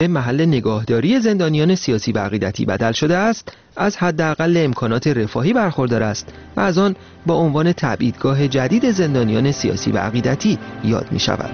محل نگاهداری زندانیان سیاسی و عقیدتی بدل شده است، از حداقل امکانات رفاهی برخوردار است و از آن با عنوان تبعیدگاه جدید زندانیان سیاسی و عقیدتی یاد می شود.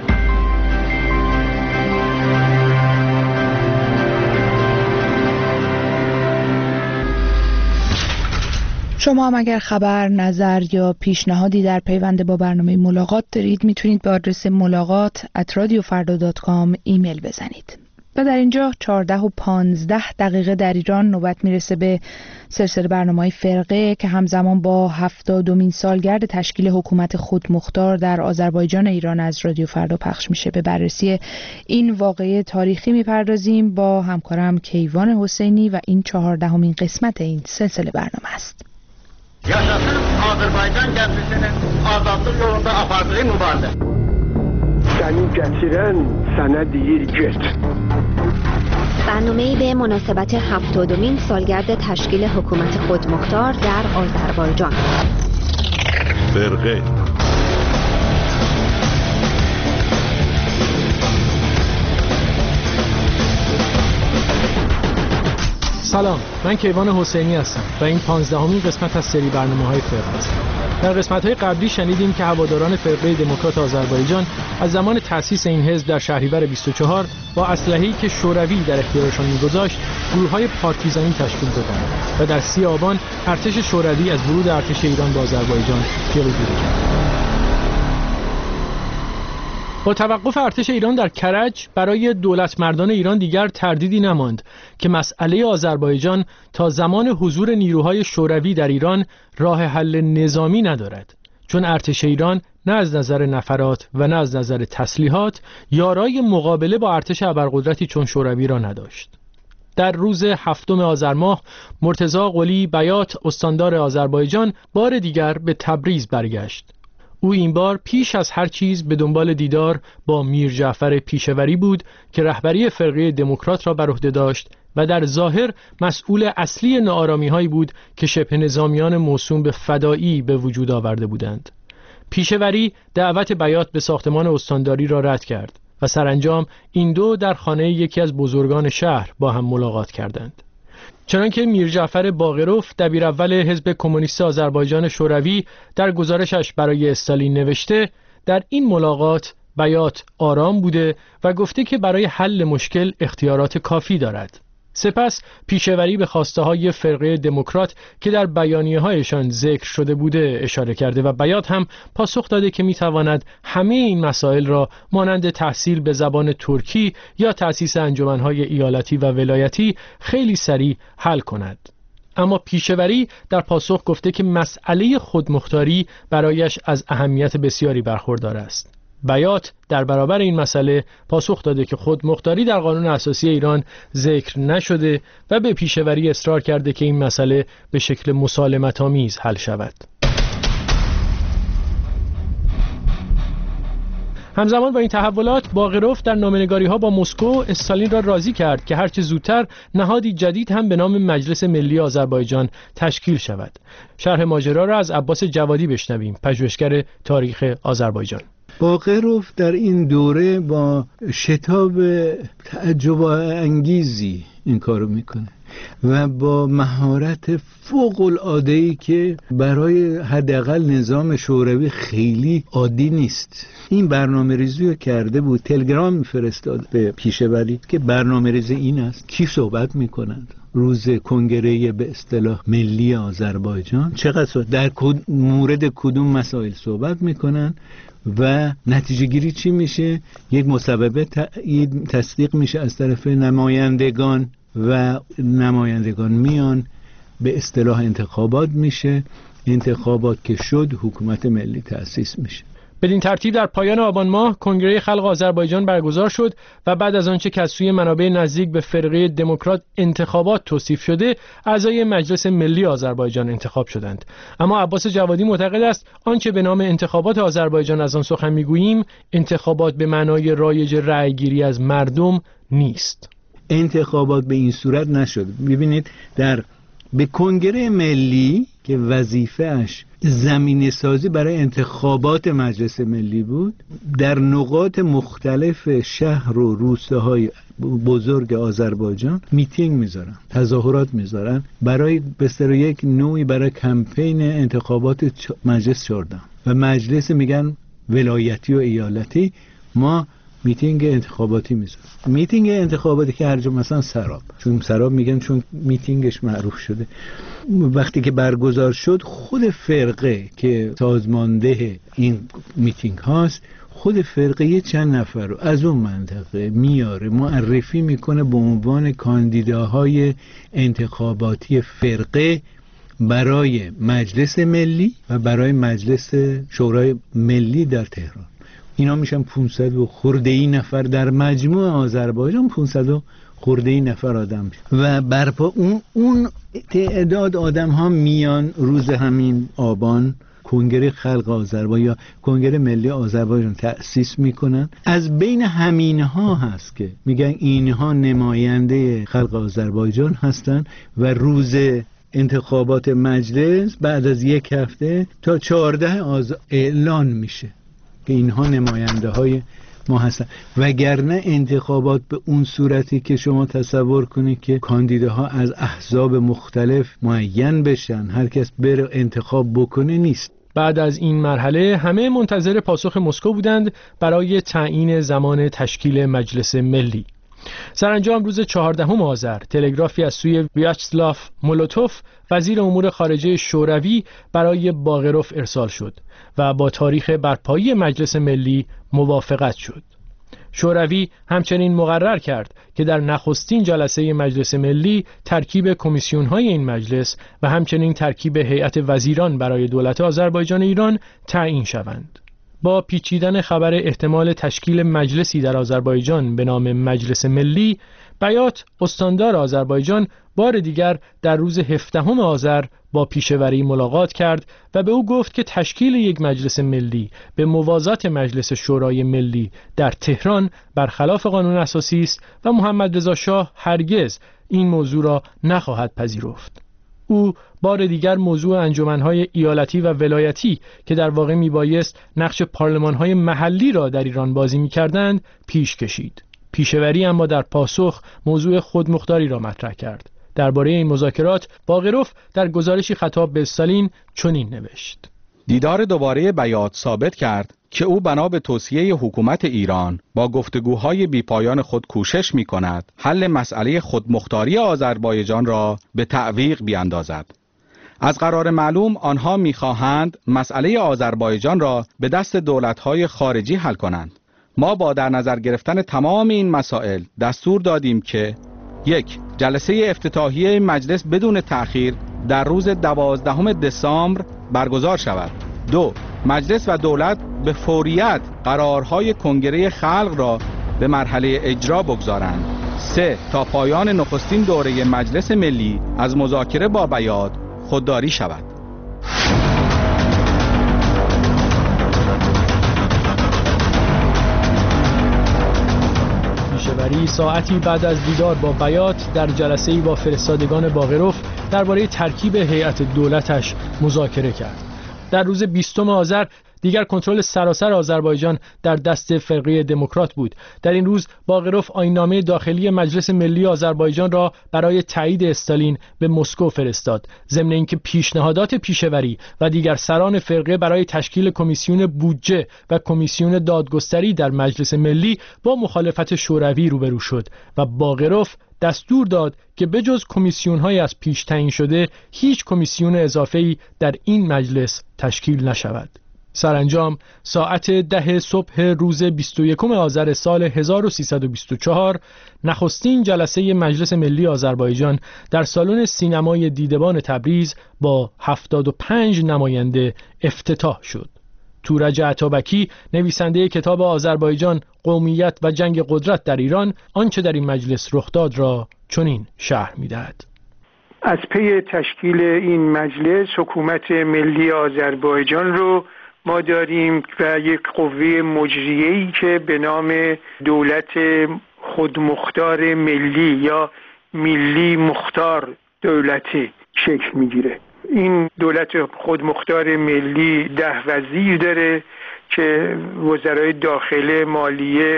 شما هم اگر خبر، نظر یا پیشنهادی در پیوند با برنامه ملاقات دارید میتونید به آدرس ملاقات@radiofarda.com ایمیل بزنید. و در اینجا 14:15 در ایران نوبت میرسه به سلسله برنامه‌های فرقه که همزمان با 70مین سالگرد تشکیل حکومت خودمختار در آذربایجان ایران از رادیو فردا پخش میشه. به بررسی این واقعه تاریخی میپردازیم با همکارم کیوان حسینی و این 14مین قسمت این سلسله برنامه است. Yaşasın Azərbaycan gənclisinin azadlıq yolunda apardığı mübarizə. Səni gətirən sənə deyir get. برنامه‌ای به مناسبت 70مین سالگرد تشکیل حکومت خودمختار در آذربایجان. فرقه سلام، من کیوان حسینی هستم و این 15مین قسمت از سری برنامه‌های فرقه است. در قسمت‌های قبلی شنیدیم که هواداران فرقه دموکرات آذربایجان از زمان تأسیس این حزب در شهریور 24 با اسلحه‌ای که شوروی در اختیارشان می‌گذاشت، گروه‌های پارتیزانی تشکیل دادند و در 30 آبان ارتش شوروی از ورود ارتش ایران به آذربایجان جلوگیری کرد. با توقف ارتش ایران در کرج برای دولتمردان ایران دیگر تردیدی نماند که مسئله آذربایجان تا زمان حضور نیروهای شوروی در ایران راه حل نظامی ندارد، چون ارتش ایران نه از نظر نفرات و نه از نظر تسلیحات یارای مقابله با ارتش ابرقدرتی چون شوروی را نداشت. در روز 7 آذر ماه مرتضی قلی بیات استاندار آذربایجان بار دیگر به تبریز برگشت. او این بار پیش از هر چیز به دنبال دیدار با میر جعفر پیشوری بود که رهبری فرقه دموکرات را بر عهده داشت و در ظاهر مسئول اصلی ناآرامی‌هایی بود که شبه نظامیان موسوم به فدایی به وجود آورده بودند. پیشوری دعوت بیات به ساختمان استانداری را رد کرد و سرانجام این دو در خانه یکی از بزرگان شهر با هم ملاقات کردند. چنانکه میر جعفر باقروف دبیر اول حزب کمونیست آذربایجان شوروی در گزارشش برای استالین نوشته، در این ملاقات بیات آرام بوده و گفته که برای حل مشکل اختیارات کافی دارد. سپس پیشوری به خواسته های فرقه دموکرات که در بیانیه هایشان ذکر شده بوده اشاره کرده و بیات هم پاسخ داده که میتواند همه این مسائل را مانند تحصیل به زبان ترکی یا تأسیس انجمنهای ایالتی و ولایتی خیلی سریع حل کند. اما پیشوری در پاسخ گفته که مسئله خودمختاری برایش از اهمیت بسیاری برخوردار است. بیات در برابر این مسئله پاسخ داده که خودمختاری در قانون اساسی ایران ذکر نشده و به پیشوری اصرار کرده که این مسئله به شکل مسالمت‌آمیز حل شود. همزمان با این تحولات باقروف در نامه‌نگاری‌ها با مسکو استالین را راضی کرد که هرچه زودتر نهادی جدید هم به نام مجلس ملی آذربایجان تشکیل شود. شرح ماجرا را از عباس جوادی بشنویم، پژوهشگر تاریخ آذربایجان. باقروف در این دوره با شتاب تعجب انگیزی این کارو میکنه و با مهارت فوق العاده‌ای که برای حداقل نظام شوروی خیلی عادی نیست این برنامه‌ریزی رو کرده بود. تلگرام میفرستاد به پیشوری که برنامه‌ریزی این است، کی صحبت میکنند روز کنگره به اصطلاح ملی آذربایجان، چقدر در مورد کدوم مسائل صحبت میکنن و نتیجه گیری چی میشه. یک مصوبه تصدیق میشه از طرف نمایندگان و نمایندگان میان به اصطلاح انتخابات میشه. انتخابات که شد حکومت ملی تأسیس میشه. بدین ترتیب در پایان آبان ماه کنگره خلق آذربایجان برگزار شد و بعد از آنچه که از سوی منابع نزدیک به فرقه دموکرات انتخابات توصیف شده، اعضای مجلس ملی آذربایجان انتخاب شدند. اما عباس جوادی معتقد است آنچه به نام انتخابات آذربایجان از آن سخن میگوییم انتخابات به معنای رایج رأی‌گیری از مردم نیست. انتخابات به این صورت نشد. ببینید به کنگره ملی که وظیفه‌اش زمینه سازی برای انتخابات مجلس ملی بود، در نقاط مختلف شهر و روستاهای بزرگ آذربایجان میتینگ میذارن، تظاهرات میذارن برای بستر یک نوعی برای کمپین انتخابات مجلس 14 و مجلس میگن ولایتی و ایالتی، ما میتینگ انتخاباتی میذارن. میتینگ انتخاباتی که هر جا مثلا سراب، چون سراب میگن چون میتینگش معروف شده، وقتی که برگزار شد خود فرقه که سازمانده این میتینگ هاست، خود فرقه چند نفر رو از اون منطقه میاره معرفی میکنه به عنوان کاندیداهای انتخاباتی فرقه برای مجلس ملی و برای مجلس شورای ملی در تهران. اینا میشن 500 و خرده‌ای نفر در مجموع آذربایجان، 500 و خرده‌ای نفر آدم و برپا اون تعداد آدم ها میان روز همین آبان کنگره خلق آذربایجان یا کنگره ملی آذربایجان تأسیس میکنن. از بین همینها هست که میگن اینها نماینده خلق آذربایجان هستن و روز انتخابات مجلس بعد از یک هفته تا 14 اعلان میشه که اینها نماینده های ما هستن. وگرنه انتخابات به اون صورتی که شما تصور کنید که کاندیداها از احزاب مختلف معین بشن، هر کس بره انتخاب بکنه، نیست. بعد از این مرحله همه منتظر پاسخ مسکو بودند برای تعیین زمان تشکیل مجلس ملی. سرانجام روز 14 آذر تلگرافی از سوی ویاچسلاف مولوتوف وزیر امور خارجه شوروی برای باغروف ارسال شد و با تاریخ برپایی مجلس ملی موافقت شد. شوروی همچنین مقرر کرد که در نخستین جلسه مجلس ملی ترکیب کمیسیون‌های این مجلس و همچنین ترکیب هیئت وزیران برای دولت آذربایجان ایران تعیین شوند. با پیچیدن خبر احتمال تشکیل مجلسی در آذربایجان به نام مجلس ملی، بیات استاندار آذربایجان بار دیگر در روز 17 آذر با پیشوری ملاقات کرد و به او گفت که تشکیل یک مجلس ملی به موازات مجلس شورای ملی در تهران برخلاف قانون اساسی است و محمد رضا شاه هرگز این موضوع را نخواهد پذیرفت. او بار دیگر موضوع انجمن‌های ایالتی و ولایتی که در واقع میبایست نقش پارلمان‌های محلی را در ایران بازی می‌کردند پیش کشید. پیشوری اما در پاسخ موضوع خودمختاری را مطرح کرد. درباره این مذاکرات باغروف در گزارشی خطاب به استالین چنین نوشت: دیدار دوباره بیات ثابت کرد که او بنا به توصیه حکومت ایران با گفتگوهای بیپایان خود کوشش می‌کند حل مسئله خودمختاری آذربایجان را به تعویق بیاندازد. از قرار معلوم آنها می‌خواهند مسئله آذربایجان را به دست دولت‌های خارجی حل کنند. ما با در نظر گرفتن تمام این مسائل دستور دادیم که 1. جلسه افتتاحیه مجلس بدون تأخیر در روز 12 دسامبر برگزار شود. 2. مجلس و دولت به فوریت قرارهای کنگره خلق را به مرحله اجرا بگذارند. 3. تا پایان نخستین دوره مجلس ملی از مذاکره با بیات خودداری شود. پیشوری ساعتی بعد از دیدار با بیات در جلسه‌ای با فرستادگان باغروف درباره ترکیب هیئت دولتش مذاکره کرد. در روز 20 آذر دیگر کنترل سراسر آذربایجان در دست فرقه دموکرات بود. در این روز باغروف آیین‌نامه داخلی مجلس ملی آذربایجان را برای تایید استالین به مسکو فرستاد، ضمن اینکه پیشنهادات پیشوری و دیگر سران فرقه برای تشکیل کمیسیون بودجه و کمیسیون دادگستری در مجلس ملی با مخالفت شوروی روبرو شد و باغروف دستور داد که بجز کمیسیون‌های از پیش تعیین شده هیچ کمیسیون اضافه‌ای در این مجلس تشکیل نشود. سرانجام ساعت 10 صبح روز 21 آذر سال 1324 نخستین جلسه مجلس ملی آذربایجان در سالن سینمای دیدبان تبریز با 75 نماینده افتتاح شد. تورج عطابکی نویسنده کتاب آذربایجان، قومیت و جنگ قدرت در ایران آنچه در این مجلس رخ داد را چنین شرح می‌دهد. از پی تشکیل این مجلس حکومت ملی آذربایجان رو ما داریم و یک قوه مجریه‌ای که به نام دولت خودمختار ملی یا ملی مختار دولتی شکل میگیره. این دولت خودمختار ملی 10 وزیر داره که وزرای داخله، مالیه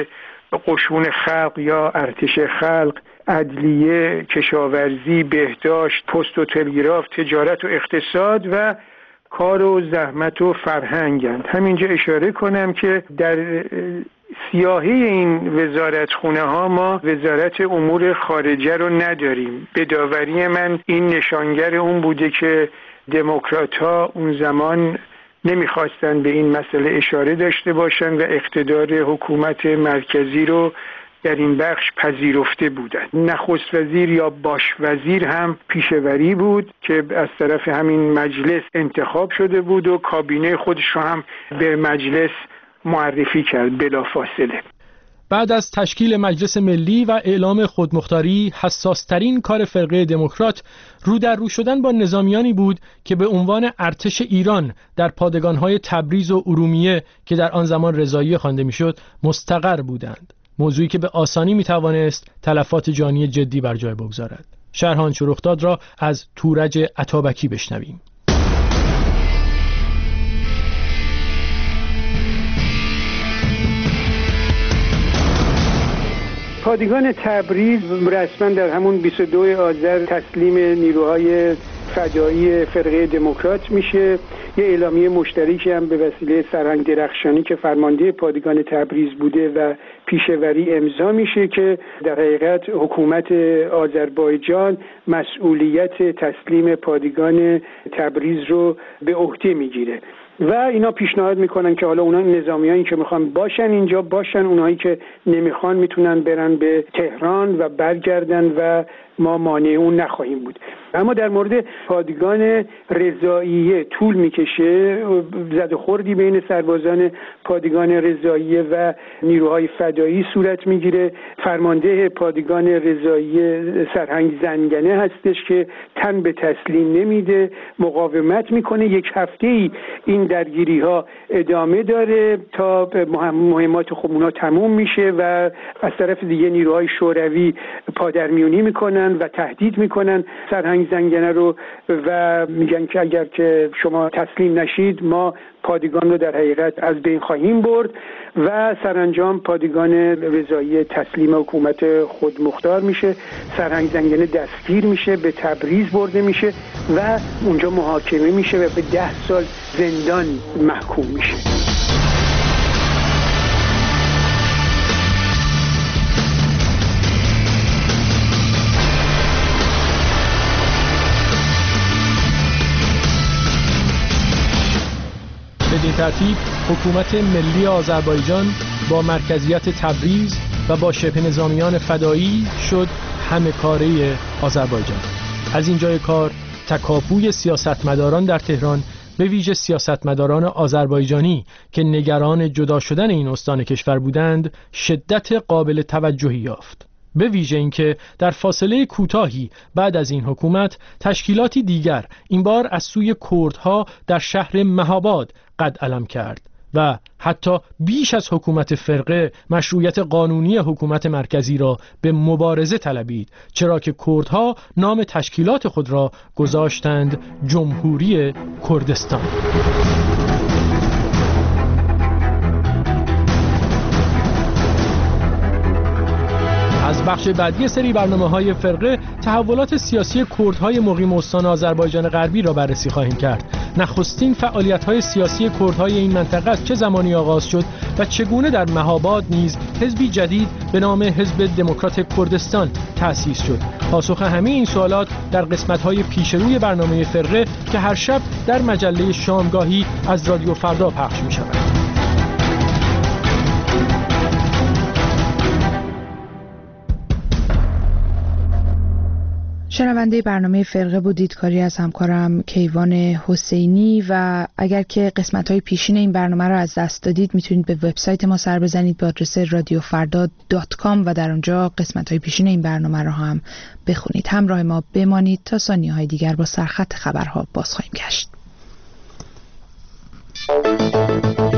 قشون خلق یا ارتش خلق، عدلیه، کشاورزی، بهداشت، پست و تلگراف، تجارت و اقتصاد و کار و زحمت و فرهنگند. همینجا اشاره کنم که در سیاهی این وزارتخونه ها ما وزارت امور خارجه رو نداریم. به داوری من این نشانگر اون بوده که دموکرات ها اون زمان نمیخواستن به این مسئله اشاره داشته باشن و اقتدار حکومت مرکزی رو در این بخش پذیرفته بودند. نخست وزیر یا باش وزیر هم پیشوری بود که از طرف همین مجلس انتخاب شده بود و کابینه خودش رو هم به مجلس معرفی کرد بلافاصله. بعد از تشکیل مجلس ملی و اعلام خودمختاری، حساس‌ترین کار فرقه دموکرات رو در رو شدن با نظامیانی بود که به عنوان ارتش ایران در پادگان‌های تبریز و ارومیه که در آن زمان رضاییه خوانده میشد مستقر بودند. موضوعی که به آسانی میتوانست تلفات جانی جدی بر جای بگذارد. شرحان شورختاد را از تورج عطابکی بشنویم. پادگان تبریز رسما در همون 22 آذر تسلیم نیروهای فدایی فرقه دموکرات میشه. یه اعلامیه مشترکی هم به وسیله سرهنگ درخشانی که فرمانده پادگان تبریز بوده و پیشوری امضا میشه که در حقیقت حکومت آذربایجان مسئولیت تسلیم پادگان تبریز رو به عهده میگیره و اینا پیشنهاد میکنن که حالا اونا نظامیانی که میخوان باشن اینجا باشن، اونایی که نمیخوان میتونن برن به تهران و برگردن و ما مانع اون نخواهیم بود. اما در مورد پادگان رضاییه طول میکشه، زد و خوردی بین سربازان پادگان رضاییه و نیروهای فدایی صورت میگیره. فرمانده پادگان رضاییه سرهنگ زنگنه هستش که تن به تسلیم نمیده، مقاومت میکنه. یک هفته این درگیری ها ادامه داره تا مهمات خب اونا تموم میشه و از طرف دیگه نیروهای شوروی پادرمیونی میکنن و تهدید میکنن سرهنگ زنگنه رو و میگن که اگر که شما تسلیم نشید ما پادگان رو در حقیقت از بین خواهیم برد و سرانجام پادگان رضایی تسلیم حکومت خودمختار میشه. سرهنگ زنگنه دستگیر میشه، به تبریز برده میشه و اونجا محاکمه میشه و به 10 سال زندان محکوم میشه. بدین ترتیب حکومت ملی آذربایجان با مرکزیت تبریز و با شبه نظامیان فدایی شد همه کاره آذربایجان. از اینجای کار تکاپوی سیاستمداران در تهران، به ویژه سیاستمداران آذربایجانی که نگران جدا شدن این استان کشور بودند، شدت قابل توجهی یافت. به ویژه اینکه در فاصله کوتاهی بعد از این حکومت تشکیلاتی دیگر این بار از سوی کردها در شهر مهاباد قد علم کرد و حتی بیش از حکومت فرقه مشروعیت قانونی حکومت مرکزی را به مبارزه طلبید، چرا که کردها نام تشکیلات خود را گذاشتند جمهوری کردستان. از بخش بعدی سری برنامه‌های فرقه تحولات سیاسی کردهای مقیم استان آذربایجان غربی را بررسی خواهیم کرد. نخستین فعالیت‌های سیاسی کردهای این منطقه از چه زمانی آغاز شد و چگونه در مهاباد نیز حزبی جدید به نام حزب دموکرات کردستان تأسیس شد. پاسخ همه این سوالات در قسمت‌های پیشروی برنامه فرقه که هر شب در مجله شامگاهی از رادیو فردا پخش می‌شود. شنونده برنامه فرقه بودید، کاری از همکارم کیوان حسینی. و اگر که قسمت‌های پیشین این برنامه رو از دست دادید میتونید به وبسایت ما سر بزنید به آدرس radiofarda.com و در اونجا قسمت‌های پیشین این برنامه رو هم بخونید. همراه ما بمانید تا ثانیه‌های دیگر با سرخط خبرها باز خواهیم گشت.